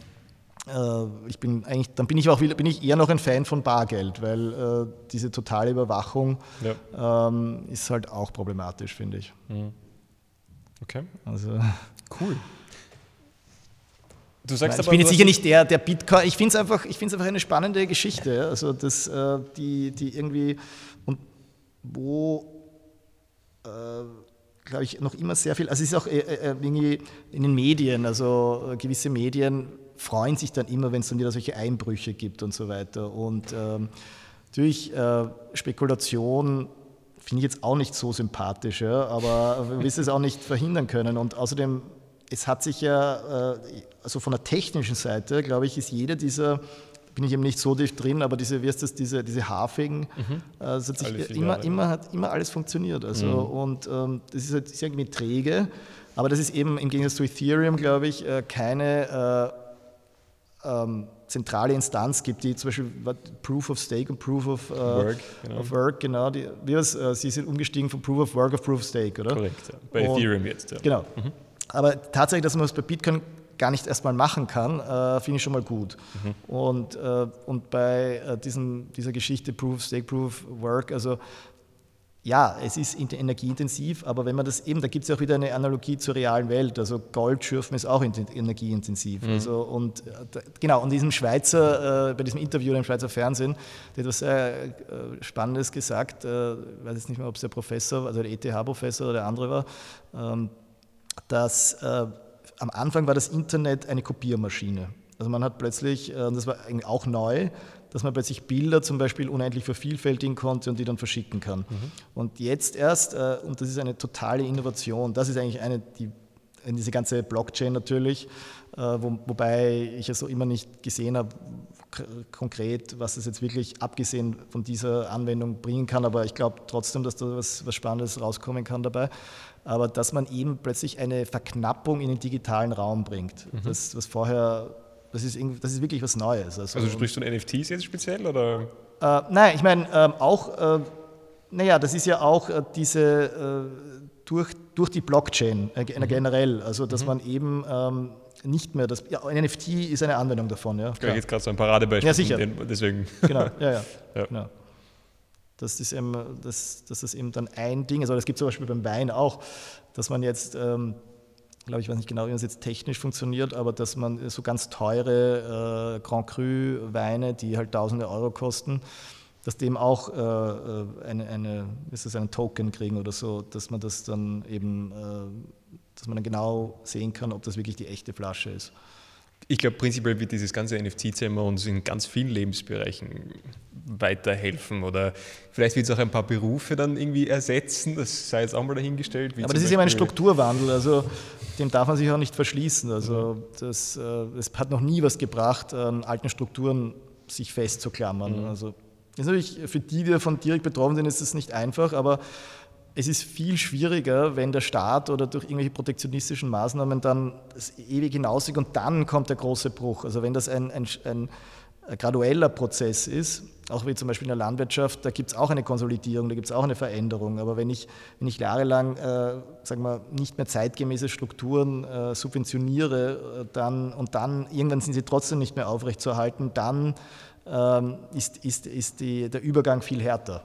bin ich eher noch ein Fan von Bargeld, weil diese totale Überwachung ist halt auch problematisch, finde ich. Okay. Also, cool. Du sagst ich bin jetzt sicher nicht der Bitcoin. Ich finde es einfach eine spannende Geschichte, also die irgendwie und wo glaube ich noch immer sehr viel. Also es ist auch irgendwie in den Medien, also gewisse Medien freuen sich dann immer, wenn es dann wieder solche Einbrüche gibt und so weiter. Und natürlich Spekulation finde ich jetzt auch nicht so sympathisch, ja, aber wir wissen es auch nicht verhindern können. Und außerdem, es hat sich ja, also von der technischen Seite, glaube ich, ist jeder dieser, bin ich eben nicht so tief drin, aber diese Halving, es hat sich immer alles funktioniert. Also, und das ist halt irgendwie träge, aber das ist eben im Gegensatz zu Ethereum, glaube ich, keine zentrale Instanz gibt, die zum Beispiel Proof of Stake und Proof of Work, genau. Sie sind umgestiegen von Proof of Work auf Proof of Stake, oder? Korrekt, ja. Bei Ethereum jetzt. Ja. Genau. Aber tatsächlich, dass man das bei Bitcoin gar nicht erstmal machen kann, finde ich schon mal gut. Und bei dieser Geschichte Proof of Stake, Proof of Work, also ja, es ist energieintensiv, aber wenn man das eben, da gibt es ja auch wieder eine Analogie zur realen Welt, also Gold schürfen ist auch energieintensiv. Also, und genau, und bei diesem Interview im Schweizer Fernsehen, der hat etwas sehr Spannendes gesagt, ich weiß jetzt nicht mehr, ob es der Professor, also der ETH-Professor oder der andere war, dass am Anfang war das Internet eine Kopiermaschine. Also man hat plötzlich, das war eigentlich auch neu, dass man plötzlich Bilder zum Beispiel unendlich vervielfältigen konnte und die dann verschicken kann. Und jetzt erst, und das ist eine totale Innovation, das ist eigentlich diese ganze Blockchain natürlich, wobei ich es so immer nicht gesehen habe, konkret, was das jetzt wirklich abgesehen von dieser Anwendung bringen kann, aber ich glaube trotzdem, dass da was Spannendes rauskommen kann dabei. Aber dass man eben plötzlich eine Verknappung in den digitalen Raum bringt, das, was vorher das ist wirklich was Neues. Also sprichst du von NFTs jetzt speziell? Oder? Nein, ich meine auch, das ist ja auch durch die Blockchain generell, also dass man eben nicht mehr ein NFT ist eine Anwendung davon. Ja, ich jetzt gerade so ein Paradebeispiel. Ja, sicher. Deswegen. Genau, ja. Genau. Das ist eben, dass das eben dann ein Ding ist. Also das gibt es zum Beispiel beim Wein auch, dass man jetzt, glaube ich weiß nicht genau, wie das jetzt technisch funktioniert, aber dass man so ganz teure Grand Cru Weine, die halt tausende Euro kosten, dass dem auch einen Token kriegen oder so, dass man das dann eben, dass man dann genau sehen kann, ob das wirklich die echte Flasche ist. Ich glaube, prinzipiell wird dieses ganze NFT-Thema uns in ganz vielen Lebensbereichen weiterhelfen oder vielleicht wird es auch ein paar Berufe dann irgendwie ersetzen, das sei jetzt auch mal dahingestellt. Aber das ist eben ein Strukturwandel, also dem darf man sich auch nicht verschließen. Also es hat noch nie was gebracht, an alten Strukturen sich festzuklammern. Also das ist natürlich für die davon direkt betroffen sind, ist es nicht einfach, aber es ist viel schwieriger, wenn der Staat oder durch irgendwelche protektionistischen Maßnahmen dann das ewig hinauszieht und dann kommt der große Bruch. Also wenn das ein gradueller Prozess ist, auch wie zum Beispiel in der Landwirtschaft, da gibt es auch eine Konsolidierung, da gibt es auch eine Veränderung. Aber wenn ich jahrelang sagen wir, nicht mehr zeitgemäße Strukturen subventioniere und dann irgendwann sind sie trotzdem nicht mehr aufrechtzuerhalten, dann ist der Übergang viel härter.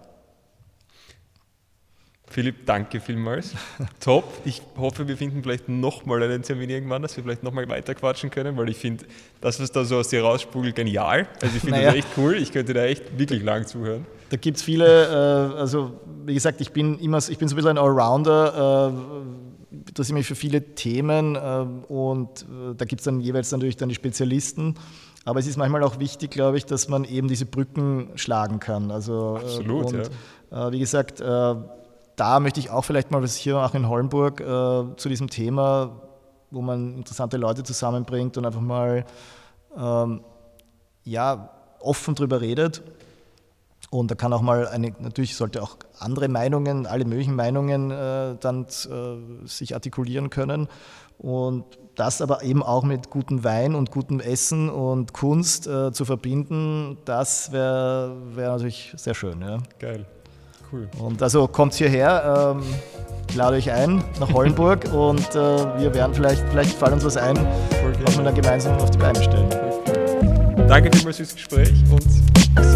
Philipp, danke vielmals. Top. Ich hoffe, wir finden vielleicht nochmal einen Termin irgendwann, dass wir vielleicht nochmal weiterquatschen können, weil ich finde, das, was da so aus dir rausspult, genial. Also ich finde das echt cool. Ich könnte da echt wirklich lang zuhören. Da gibt es viele, also wie gesagt, ich bin so ein bisschen ein Allrounder, interessiere mich für viele Themen und da gibt es dann jeweils natürlich dann die Spezialisten. Aber es ist manchmal auch wichtig, glaube ich, dass man eben diese Brücken schlagen kann. Also, absolut, wie gesagt, da möchte ich auch vielleicht mal was hier auch in Hollenburg zu diesem Thema, wo man interessante Leute zusammenbringt und einfach mal offen drüber redet. Und da kann auch mal natürlich sollte auch andere Meinungen, alle möglichen Meinungen dann sich artikulieren können. Und das aber eben auch mit gutem Wein und gutem Essen und Kunst zu verbinden, das wäre natürlich sehr schön. Ja. Geil. Cool. Und also kommt hierher, ich lade euch ein nach Hollenburg und wir werden vielleicht fällt uns was ein, was wir dann gemeinsam auf die Beine stellen. Danke vielmals fürs Gespräch und bis